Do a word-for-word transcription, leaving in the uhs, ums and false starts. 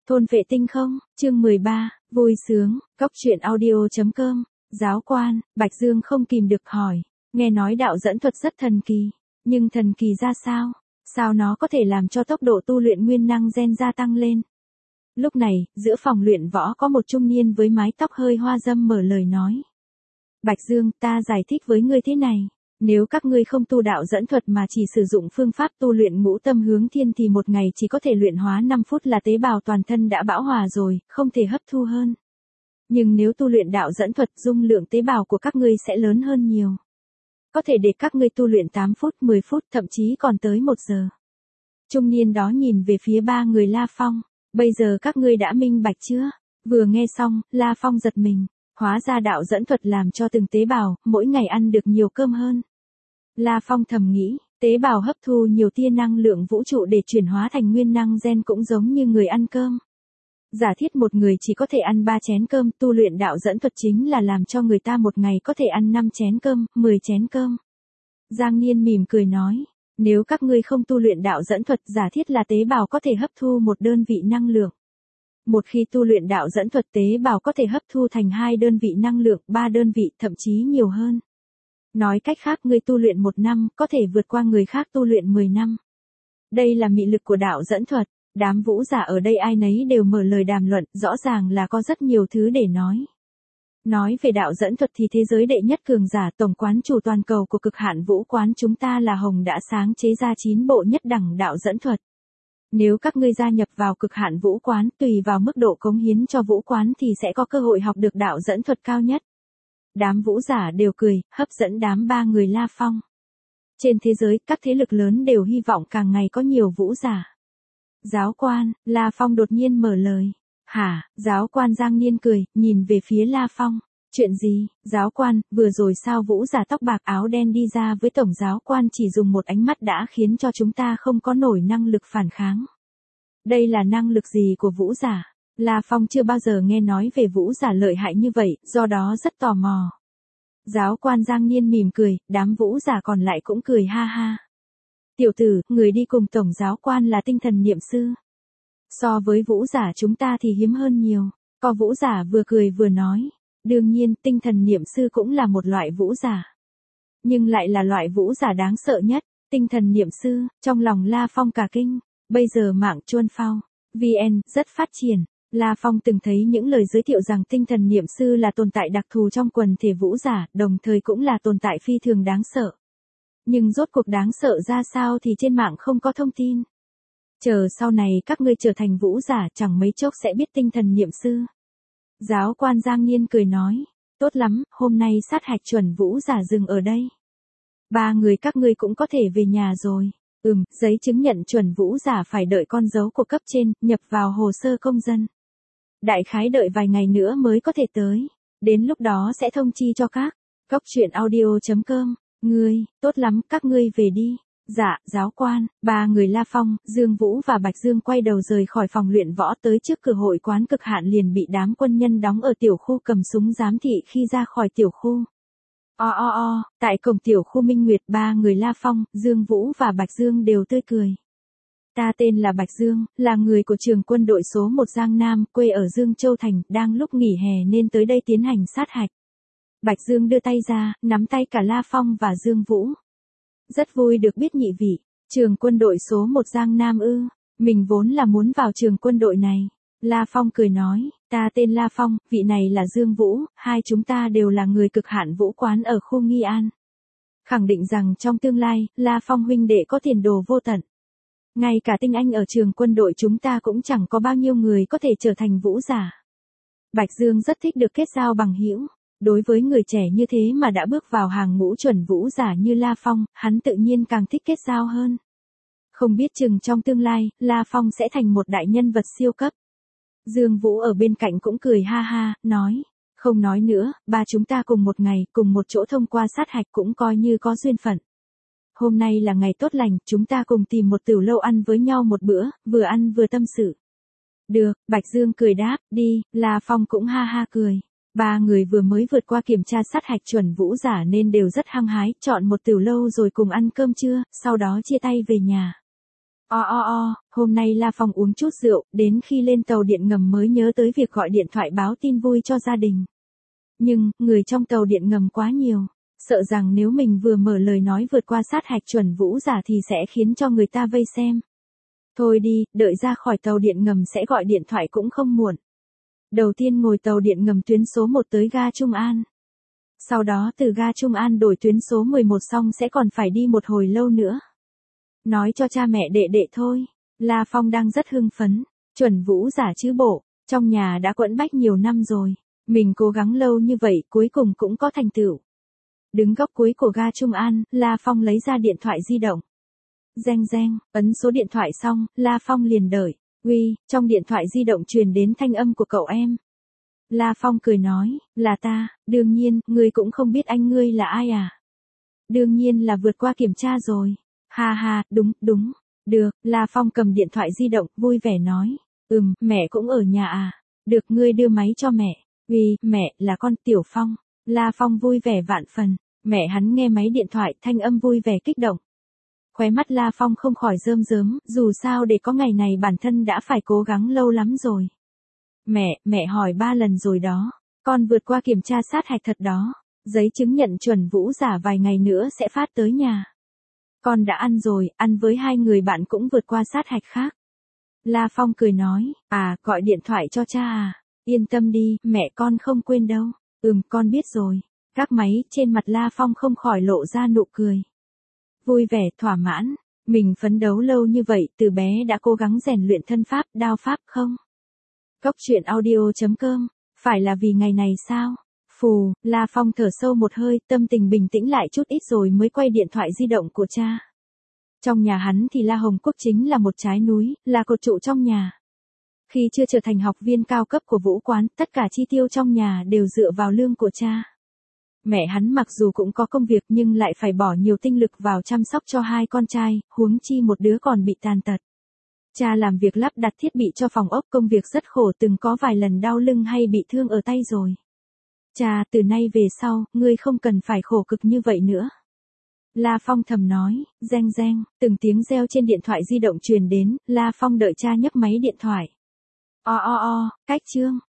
Thôn vệ tinh không, chương mười ba, vui sướng, cóc truyện audio.com, giáo quan, Bạch Dương không kìm được hỏi, nghe nói đạo dẫn thuật rất thần kỳ, nhưng thần kỳ ra sao? Sao nó có thể làm cho tốc độ tu luyện nguyên năng gen gia tăng lên? Lúc này, giữa phòng luyện võ có một trung niên với mái tóc hơi hoa dâm mở lời nói. Bạch Dương, ta giải thích với ngươi thế này. Nếu các ngươi không tu đạo dẫn thuật mà chỉ sử dụng phương pháp tu luyện ngũ tâm hướng thiên thì một ngày chỉ có thể luyện hóa năm phút là tế bào toàn thân đã bão hòa rồi, không thể hấp thu hơn. Nhưng nếu tu luyện đạo dẫn thuật, dung lượng tế bào của các ngươi sẽ lớn hơn nhiều. Có thể để các ngươi tu luyện tám phút, mười phút, thậm chí còn tới một giờ. Trung niên đó nhìn về phía ba người La Phong, bây giờ các ngươi đã minh bạch chưa? Vừa nghe xong, La Phong giật mình. Hóa ra đạo dẫn thuật làm cho từng tế bào, mỗi ngày ăn được nhiều cơm hơn. La Phong thầm nghĩ, tế bào hấp thu nhiều tia năng lượng vũ trụ để chuyển hóa thành nguyên năng gen cũng giống như người ăn cơm. Giả thiết một người chỉ có thể ăn ba chén cơm, tu luyện đạo dẫn thuật chính là làm cho người ta một ngày có thể ăn năm chén cơm, mười chén cơm. Giang Niên mỉm cười nói, nếu các ngươi không tu luyện đạo dẫn thuật, giả thiết là tế bào có thể hấp thu một đơn vị năng lượng. Một khi tu luyện đạo dẫn thuật, tế bào có thể hấp thu thành hai đơn vị năng lượng, ba đơn vị, thậm chí nhiều hơn. Nói cách khác, người tu luyện một năm, có thể vượt qua người khác tu luyện mười năm. Đây là mị lực của đạo dẫn thuật. Đám vũ giả ở đây ai nấy đều mở lời đàm luận, rõ ràng là có rất nhiều thứ để nói. Nói về đạo dẫn thuật thì thế giới đệ nhất cường giả tổng quán chủ toàn cầu của cực hạn vũ quán chúng ta là Hồng đã sáng chế ra chín bộ nhất đẳng đạo dẫn thuật. Nếu các ngươi gia nhập vào cực hạn vũ quán, tùy vào mức độ cống hiến cho vũ quán thì sẽ có cơ hội học được đạo dẫn thuật cao nhất. Đám vũ giả đều cười, hấp dẫn đám ba người La Phong. Trên thế giới, các thế lực lớn đều hy vọng càng ngày có nhiều vũ giả. Giáo quan, La Phong đột nhiên mở lời. Hả, giáo quan Giang Niên cười, nhìn về phía La Phong. Chuyện gì, giáo quan, vừa rồi sao vũ giả tóc bạc áo đen đi ra với tổng giáo quan chỉ dùng một ánh mắt đã khiến cho chúng ta không có nổi năng lực phản kháng. Đây là năng lực gì của vũ giả? La Phong chưa bao giờ nghe nói về vũ giả lợi hại như vậy, do đó rất tò mò. Giáo quan Giang Niên mỉm cười, đám vũ giả còn lại cũng cười ha ha. Tiểu tử, người đi cùng tổng giáo quan là tinh thần niệm sư. So với vũ giả chúng ta thì hiếm hơn nhiều. Có vũ giả vừa cười vừa nói. Đương nhiên, tinh thần niệm sư cũng là một loại vũ giả. Nhưng lại là loại vũ giả đáng sợ nhất. Tinh thần niệm sư, trong lòng La Phong cả kinh. Bây giờ mạng chuôn phao, vê en, rất phát triển. La Phong từng thấy những lời giới thiệu rằng tinh thần niệm sư là tồn tại đặc thù trong quần thể vũ giả, đồng thời cũng là tồn tại phi thường đáng sợ. Nhưng rốt cuộc đáng sợ ra sao thì trên mạng không có thông tin. Chờ sau này các ngươi trở thành vũ giả chẳng mấy chốc sẽ biết tinh thần niệm sư. Giáo quan Giang Niên cười nói, tốt lắm, hôm nay sát hạch chuẩn vũ giả dừng ở đây. Ba người các ngươi cũng có thể về nhà rồi. Ừm, giấy chứng nhận chuẩn vũ giả phải đợi con dấu của cấp trên, nhập vào hồ sơ công dân. Đại khái đợi vài ngày nữa mới có thể tới. Đến lúc đó sẽ thông chi cho các. Cóc truyện audio.com. Ngươi, tốt lắm, các ngươi về đi. Dạ, giáo quan. Ba người La Phong, Dương Vũ và Bạch Dương quay đầu rời khỏi phòng luyện võ tới trước cửa hội quán cực hạn liền bị đám quân nhân đóng ở tiểu khu cầm súng giám thị khi ra khỏi tiểu khu. O o o, tại cổng tiểu khu Minh Nguyệt ba người La Phong, Dương Vũ và Bạch Dương đều tươi cười. Ta tên là Bạch Dương, là người của trường quân đội số một Giang Nam, quê ở Dương Châu Thành, đang lúc nghỉ hè nên tới đây tiến hành sát hạch. Bạch Dương đưa tay ra, nắm tay cả La Phong và Dương Vũ. Rất vui được biết nhị vị, trường quân đội số một Giang Nam ư, mình vốn là muốn vào trường quân đội này. La Phong cười nói, ta tên La Phong, vị này là Dương Vũ, hai chúng ta đều là người cực hạn vũ quán ở khu Nghi An. Khẳng định rằng trong tương lai, La Phong huynh đệ có tiền đồ vô tận. Ngay cả tinh anh ở trường quân đội chúng ta cũng chẳng có bao nhiêu người có thể trở thành vũ giả. Bạch Dương rất thích được kết giao bằng hữu. Đối với người trẻ như thế mà đã bước vào hàng ngũ chuẩn vũ giả như La Phong, hắn tự nhiên càng thích kết giao hơn. Không biết chừng trong tương lai, La Phong sẽ thành một đại nhân vật siêu cấp. Dương Vũ ở bên cạnh cũng cười ha ha, nói, không nói nữa, ba chúng ta cùng một ngày, cùng một chỗ thông qua sát hạch cũng coi như có duyên phận. Hôm nay là ngày tốt lành, chúng ta cùng tìm một tiểu lâu ăn với nhau một bữa, vừa ăn vừa tâm sự. Được, Bạch Dương cười đáp, đi, La Phong cũng ha ha cười. Ba người vừa mới vượt qua kiểm tra sát hạch chuẩn vũ giả nên đều rất hăng hái, chọn một tiểu lâu rồi cùng ăn cơm trưa, sau đó chia tay về nhà. O o o, hôm nay La Phong uống chút rượu, đến khi lên tàu điện ngầm mới nhớ tới việc gọi điện thoại báo tin vui cho gia đình. Nhưng, người trong tàu điện ngầm quá nhiều, sợ rằng nếu mình vừa mở lời nói vượt qua sát hạch chuẩn vũ giả thì sẽ khiến cho người ta vây xem. Thôi đi, đợi ra khỏi tàu điện ngầm sẽ gọi điện thoại cũng không muộn. Đầu tiên ngồi tàu điện ngầm tuyến số một tới ga Trung An. Sau đó từ ga Trung An đổi tuyến số mười một xong sẽ còn phải đi một hồi lâu nữa. Nói cho cha mẹ đệ đệ thôi. La Phong đang rất hưng phấn. Chuẩn vũ giả chứ bộ, trong nhà đã quẫn bách nhiều năm rồi. Mình cố gắng lâu như vậy cuối cùng cũng có thành tựu. Đứng góc cuối của ga Trung An, La Phong lấy ra điện thoại di động. Reng reng, ấn số điện thoại xong, La Phong liền đợi. Uy, trong điện thoại di động truyền đến thanh âm của cậu em. La Phong cười nói, là ta, đương nhiên, ngươi cũng không biết anh ngươi là ai à? Đương nhiên là vượt qua kiểm tra rồi. Ha ha, đúng, đúng. Được, La Phong cầm điện thoại di động, vui vẻ nói. Ừm, mẹ cũng ở nhà à? Được, ngươi đưa máy cho mẹ. Uy, mẹ, là con Tiểu Phong. La Phong vui vẻ vạn phần. Mẹ hắn nghe máy điện thoại, thanh âm vui vẻ kích động. Khóe mắt La Phong không khỏi rơm rớm, dù sao để có ngày này bản thân đã phải cố gắng lâu lắm rồi. Mẹ, mẹ hỏi ba lần rồi đó. Con vượt qua kiểm tra sát hạch thật đó. Giấy chứng nhận chuẩn vũ giả vài ngày nữa sẽ phát tới nhà. Con đã ăn rồi, ăn với hai người bạn cũng vượt qua sát hạch khác. La Phong cười nói, à, gọi điện thoại cho cha à. Yên tâm đi, mẹ con không quên đâu. Ừm, con biết rồi. Các máy trên mặt La Phong không khỏi lộ ra nụ cười. Vui vẻ, thỏa mãn. Mình phấn đấu lâu như vậy, từ bé đã cố gắng rèn luyện thân pháp, đao pháp không? Cốc truyện audio chấm com, phải là vì ngày này sao? Phù, La Phong thở sâu một hơi, tâm tình bình tĩnh lại chút ít rồi mới quay điện thoại di động của cha. Trong nhà hắn thì La Hồng Quốc chính là một trái núi, là cột trụ trong nhà. Khi chưa trở thành học viên cao cấp của vũ quán, tất cả chi tiêu trong nhà đều dựa vào lương của cha. Mẹ hắn mặc dù cũng có công việc nhưng lại phải bỏ nhiều tinh lực vào chăm sóc cho hai con trai, huống chi một đứa còn bị tàn tật. Cha làm việc lắp đặt thiết bị cho phòng ốc, công việc rất khổ, từng có vài lần đau lưng hay bị thương ở tay rồi. Cha, từ nay về sau, ngươi không cần phải khổ cực như vậy nữa. La Phong thầm nói, reng reng, từng tiếng reo trên điện thoại di động truyền đến, La Phong đợi cha nhấc máy điện thoại. O o o, cách chương.